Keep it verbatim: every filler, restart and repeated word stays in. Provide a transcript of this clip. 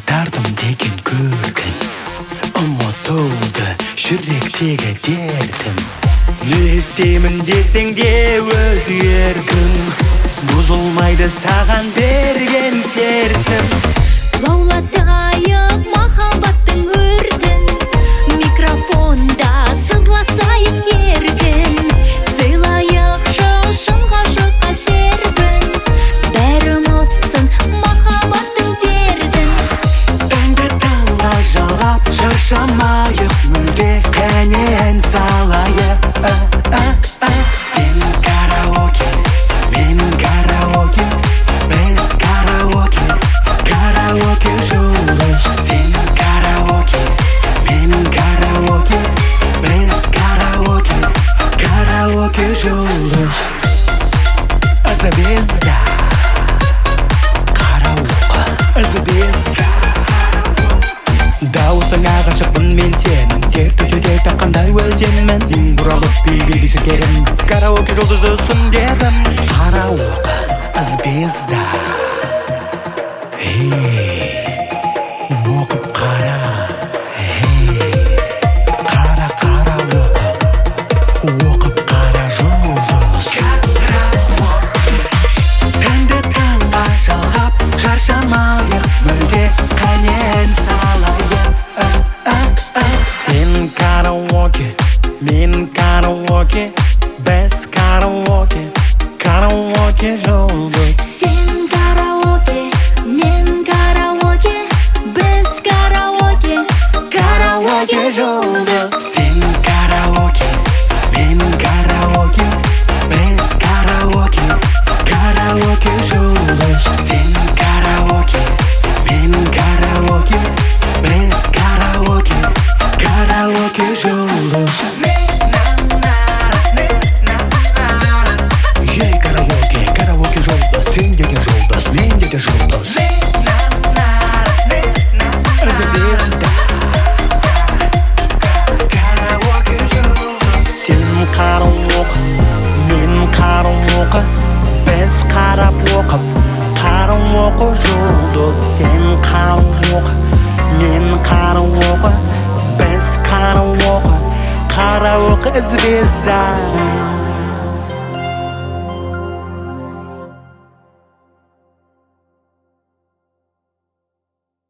айтардым деген көргін, ұмытылды жүректегі дертім. Не істеймін десең де өзгергін, бұзылмайды саған берген сертім. Лаулатайық махаббаттың өртін, микрофонда сырласайық еркін, сыйлайық шын ғашыққа серпін, бәрі ұмытсын махаббаттың дертін. Таңды таңға жалғап шаршамайық, мүлде қане ән салайық. Сен караоке, мен караоке, біз караоке, караоке жұлдыз. Сен караоке, мен караоке, біз караоке, караоке жұлдыз. Звезда, караоке, звезда. Дауысыңа ғашықпын мен сенің, дерті жүректі қандай өзенмін, ең бұралып билейсің керім, караоке жұлдызысың дедім. Караоке, звезда. Эй, оқып қара, эй, қара караоке, оқып қара жұлдыз. Таңды таңға жалғап шаршамайық, мүлде қане ән салайық. Сен караоке, мен караоке, біз караоке, караоке жұлдыз. Сен караоке, мен караоке, біз караоке, караоке жұлдыз. Сен караоке, мен караоке, біз караоке, караоке жұлдыз. Сен караоке, мен караоке, біз караоке, караоке жұлдыз. Ей караоке, караоке жұлдыз, сен деген жұлдыз, мен деген жұлдыз. Звезда, караоке жұлдыз. Сен караоке, мен караоке, біз қарап оқып, караоке жұлдыз. Сен караоке, мен караоке, біз караоке, караоке звезда.